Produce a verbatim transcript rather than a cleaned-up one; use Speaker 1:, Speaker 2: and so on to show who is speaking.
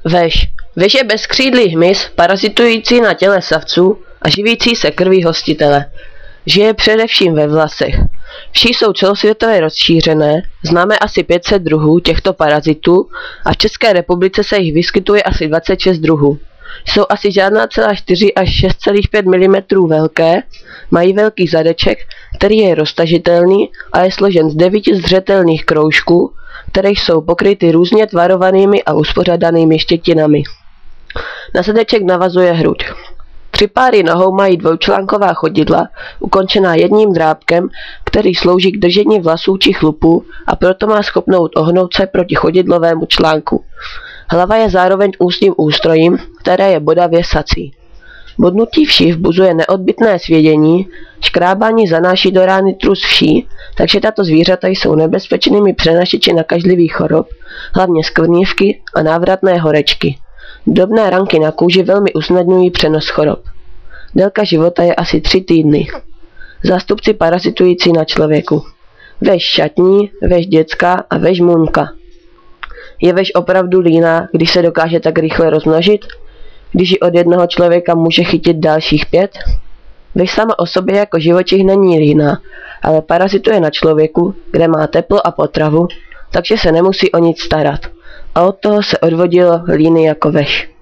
Speaker 1: Veš. Veš je bezkřídlý hmyz, parazitující na těle savců a živící se krví hostitele. Žije především ve vlasech. Vši jsou celosvětově rozšířené, známe asi pět set druhů těchto parazitů a v České republice se jich vyskytuje asi dvacet šest druhů. Jsou asi žádná celá čtyři až šest celá pět milimetrů velké, mají velký zadeček, který je roztažitelný a je složen z devíti zřetelných kroužků, které jsou pokryty různě tvarovanými a uspořádanými štětinami. Na zadeček navazuje hruď. Tři páry nohou mají dvoučlánková chodidla, ukončená jedním drápkem, který slouží k držení vlasů či chlupů a proto má schopnost ohnout se proti chodidlovému článku. Hlava je zároveň ústním ústrojím, které je bodavě sací. Bodnutí vši vzbuzuje neodbytné svědění, škrábání zanáší do rány trus vší, takže tato zvířata jsou nebezpečnými přenašeči nakažlivých chorob, hlavně skvrnívky a návratné horečky. Drobné ranky na kůži velmi usnadňují přenos chorob. Délka života je asi tři týdny. Zástupci parazitující na člověku. Veš šatní, veš dětská a veš muňka. Je veš opravdu líná, když se dokáže tak rychle rozmnožit? Když ji od jednoho člověka může chytit dalších pět? Veš sama o sobě jako živočich není líná, ale parazituje na člověku, kde má teplo a potravu, takže se nemusí o nic starat. A od toho se odvodilo líny jako veš.